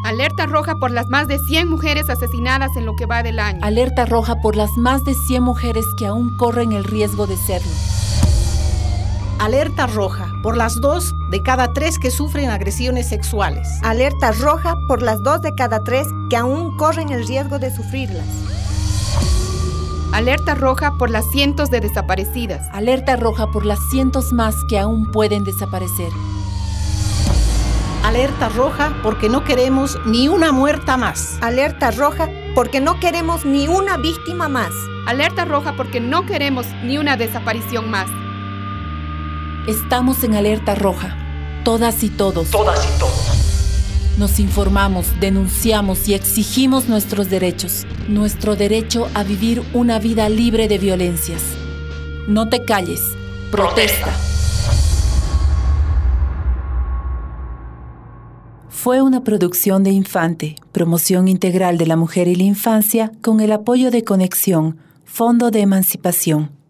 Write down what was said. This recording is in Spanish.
Alerta roja por las más de 100 mujeres asesinadas en lo que va del año. Alerta roja por las más de 100 mujeres que aún corren el riesgo de serlo. Alerta roja por las 2 de cada 3 que sufren agresiones sexuales. Alerta roja por las 2 de cada 3 que aún corren el riesgo de sufrirlas. Alerta roja por las cientos de desaparecidas. Alerta roja por las cientos más que aún pueden desaparecer. Alerta roja porque no queremos ni una muerta más. Alerta roja porque no queremos ni una víctima más. Alerta roja porque no queremos ni una desaparición más. Estamos en alerta roja, todas y todos. Todas y todos. Nos informamos, denunciamos y exigimos nuestros derechos. Nuestro derecho a vivir una vida libre de violencias. No te calles, protesta. Fue una producción de Infante, promoción integral de la mujer y la infancia con el apoyo de Conexión, Fondo de Emancipación.